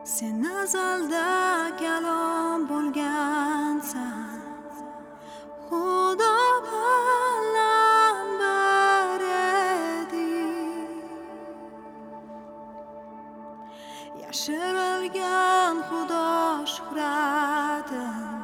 Sen azalda kalom bo'lgansan, Xudo bilan bir eding. Yashirilgan Xudo shuhratin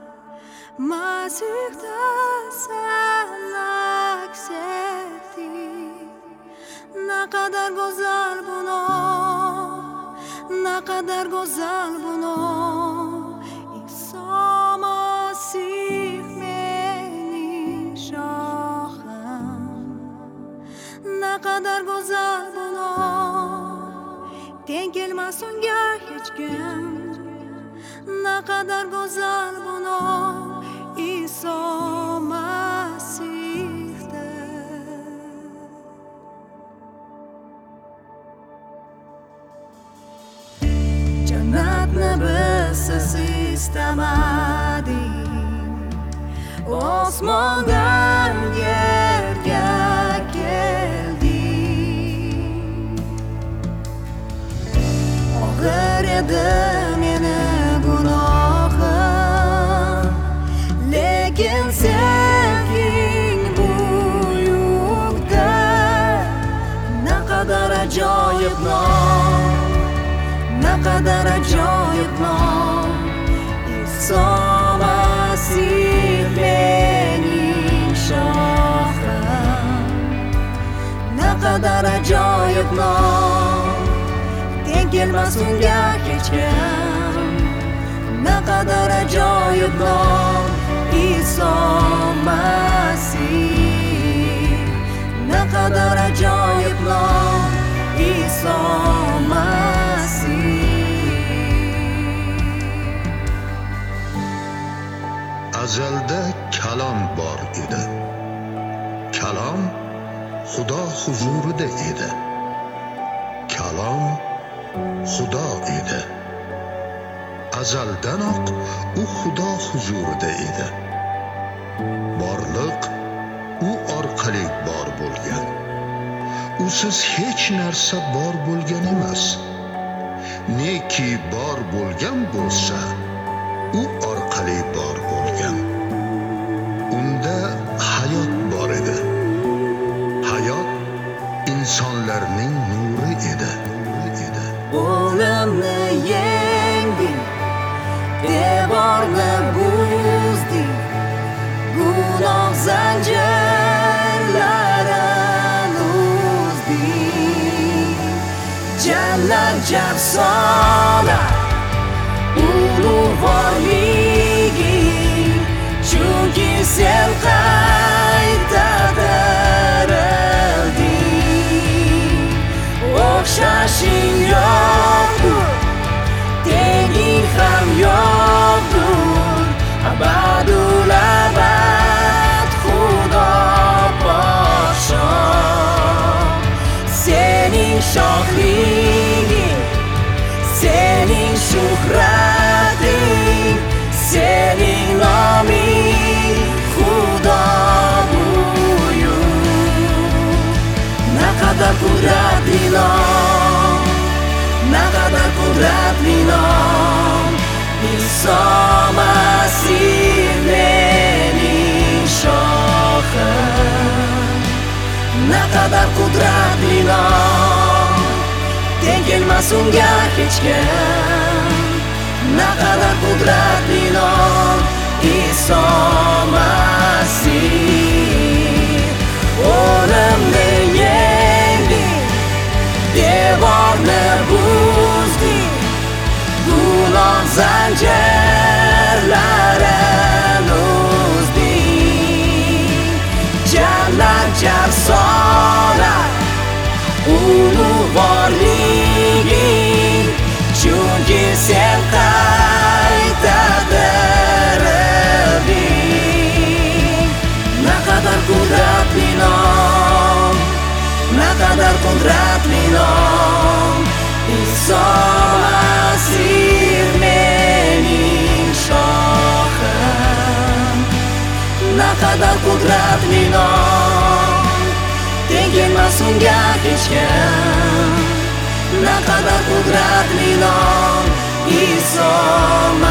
Masihda sen aks etding. Naqadar go'zal bunon, naqadar go'zal bunon, Iso Masih mening shohim. Naqadar go'zal bunon, teng kelmas unga hech kim. Naqadar go'zal bunon, Iso Masihdir. Jannatni bizsiz istamadik, osmondan yerga keldik. Og'ir edi meni gunohim, lekin sevging buyukdir. Naqadar ajoyib nom, naqadar ajoyib nom, Iso Masih mening shohim. Naqadar ajoyib nom, teng kelmas unga hech kim. Naqadar ajoyib nom, Iso Masih. Naqadar ajoyib nom, Iso Masih. Azalda kalom bor edi. Kalom Xudo huzurida edi. Kalom Xudo edi. Azaldanoq u Xudo huzurida edi. Borliq u orqali bor bo'lgan. Usiz hech narsa bor bo'lgan emas. Neki bor bo'lgan bo'lsa, u orqali bor bo'lgan. Unda hayot bor edi. Hayot insonlarning nuri edi. O'limni yengding, devorni buzding, gunoh zanjirlarini uzding. Jannat jafsona ulug'vorliging, chunki sen qayta dirilding. O'xshashing yo'qdur, tenging ham yo'qdur, abadul abad Xudo podshoh. Sening shohliging, sening shuhrating, sening noming Xudo buyuk. Naqadar qudratli nom, naqadar qudratli nom, Iso Masih mening shohim. Naqadar qudratli nom, teng kelmas unga hech kim. Naqadar qudratli nom, Iso Masih. O'limni yengding, devorni buzding, gunoh zanjirlarini uzding. Jannat jafsona ulug'vorliging, chunki sen qayta dirilding. Naqadar qudratli nom, naqadar qudratli nom, Iso Masih mening shohim. Naqadar qudratli nom, teng kelmas unga hech kim. Naqadar qudratli nom, Iso